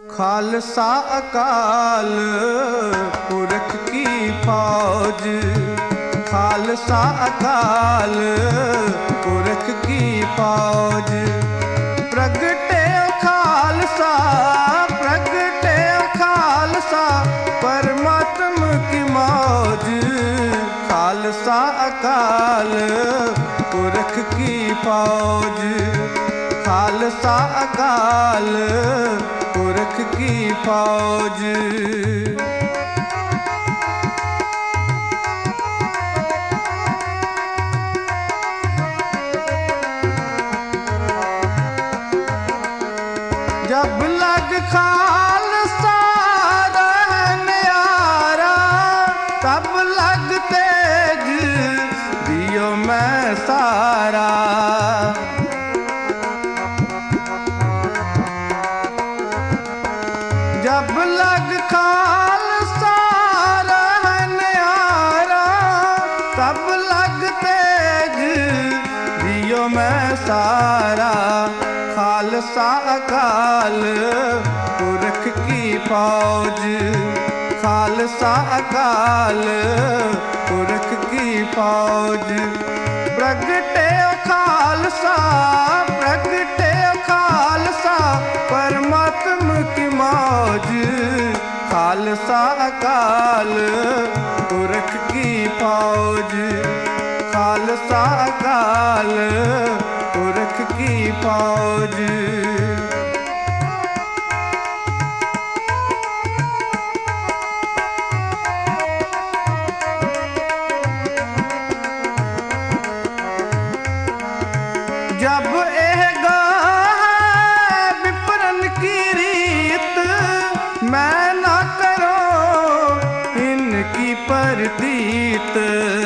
खालसा अकाल पुरख की फौज, खालसा अकाल पुरख की फौज। प्रगटे खालसा, प्रगटे खालसा परमात्म की मौज। खालसा अकाल पुरख की फौज, खालसा अकाल पुरख की फौज। जब लग खालसा रहने आरा, तब लग तेज दियो मैं सारा। जब लग खालसा रहने आरा, तब लग तेज दियो मैं सारा। खालसा अकाल पुरख की फौज, खालसा अकाल पुरख की फौज। प्रगटे खालसा, प्रगटे खालसा परमात्म की मौज। खालसा अकाल पुरख की फौज, खालसा अकाल पुरख की फौज। जब एगा विपरन की रीत, मैं ना करो इनकी परतीत।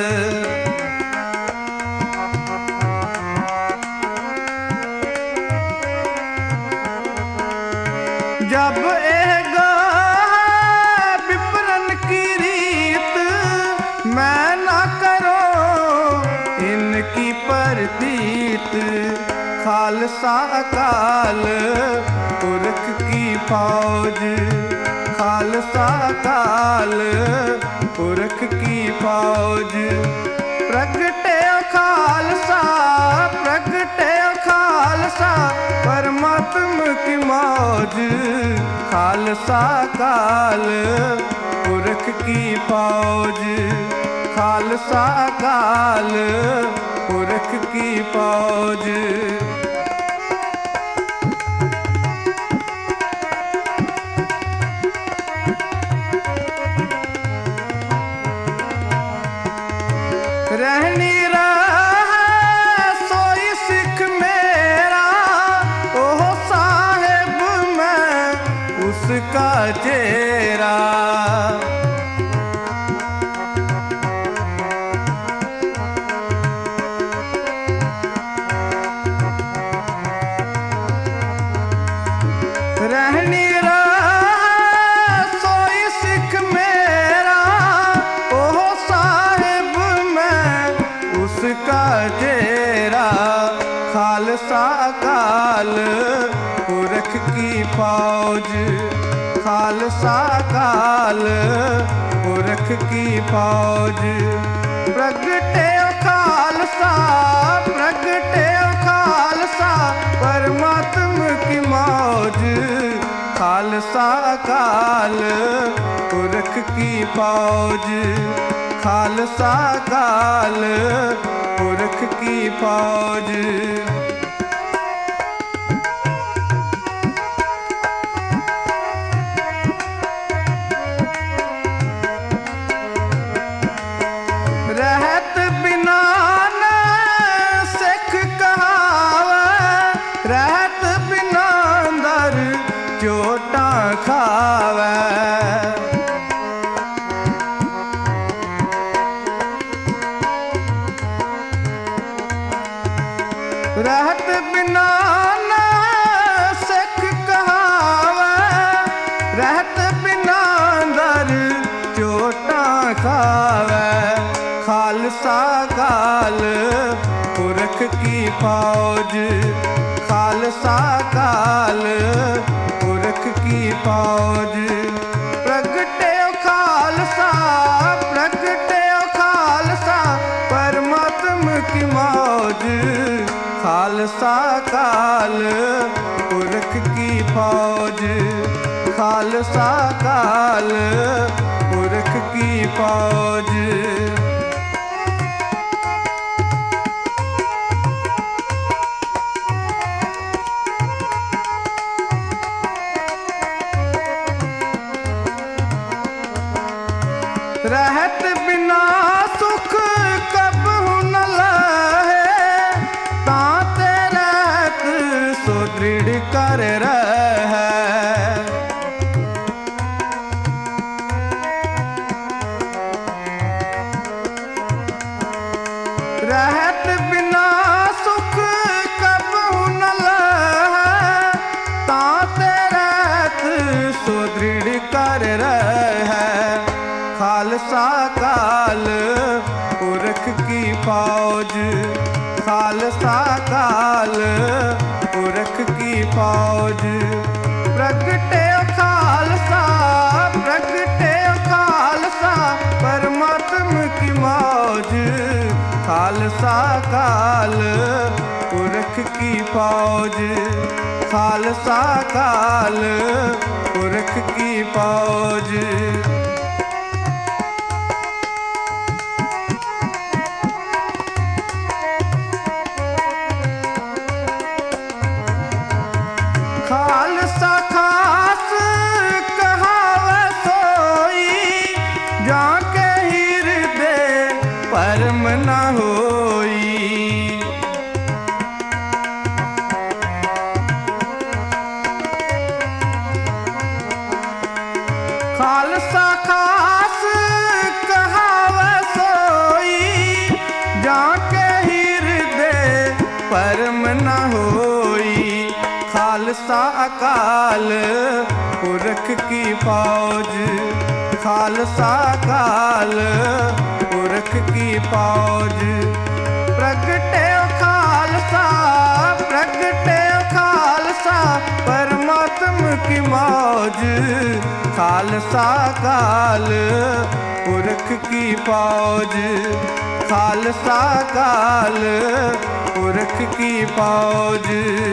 जब एगा विपरन की रीत, मैं ना करो इनकी परतीत। खालसा अकाल पुरख की फौज, खालसा अकाल पुरख की फौज। प्रगटे खालसा, प्रगटे खालसा परमात्म की मौज। खालसा अकाल पुरख की फौज, खालसा अकाल पुरख की फौज। रहनी रहा सोई सिख मेरा, ओह साहेब मैं उसका चेहरा। रहनी रहा सोई सिख मेरा, ओह साहेब मैं उसका चेहरा। खालसा अकाल पुरख की फौज, खालसा अकाल पुरख की फौज। प्रगटे खालसा, प्रगटे खालसा परमात्म की मौज। खालसा अकाल पुरख की फौज, खालसा अकाल पुरख की फौज। रहत बिना न सिख कहावे, रहत बिना दर चोटा खावे। रहत बिना न सिख कहावे, रहत बिना दर चोटा खावे। खालसा अकाल पुरख की फौज, खालसा अकाल पुरख की फौज। प्रगटियो खालसा, प्रगटियो खालसा, परमात्म की मौज। खालसा काल पुरख की फौज, खालसा काल पुरख की फौज। रहत बिना सुख कबहु न लहे, ताते रहत सुदृढ़ कर रहे। रहत बिना सुख कबहु न लहे, ताते रहत सुदृढ़ कर रहे। खालसा काल पुरख की फौज, खालसा काल पुरख की फौज। प्रगटियो खालसा, प्रगटियो खालसा, परमात्म की मौज। खालसा काल पुरख की फौज, खालसा काल पुरख की फौज। खालसा खास कहावे सोई, जाके हृदय परम न होई। खालसा खास कहावे सोई, जाके हृदय परम न होई। खालसा काल पुरख की फौज, खालसा काल पुरख की फौज। प्रगटियो खालसा, प्रगटियो खालसा, परमात्म की मौज। खालसा काल पुरख की फौज, खालसा काल पुरख की फौज।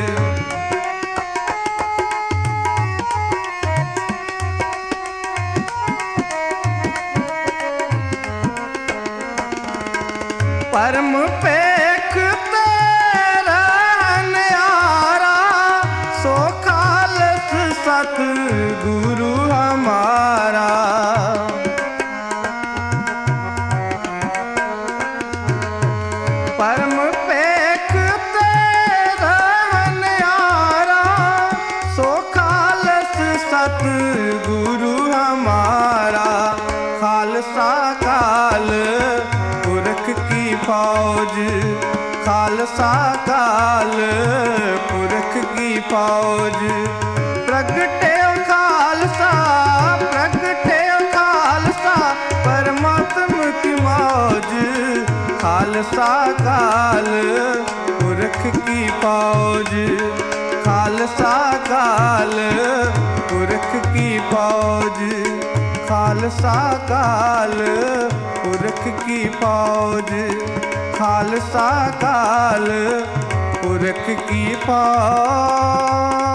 परम पेख तेरा न्यारा, सो खालस सत गुरु हमारा। परम पेख तेरा न्यारा, सो खालस सत गुरु हमारा। खालसा काल पुरख की फौज, खालसा काल पुरख की फौज। प्रगटियो खालसा, प्रगटियो खालसा, परमात्म की मौज। खालसा काल पुरख की फौज, खालसा काल पुरख की फौज। खालसा काल पुरख की फौज, खालसा काल पुरख की फौज।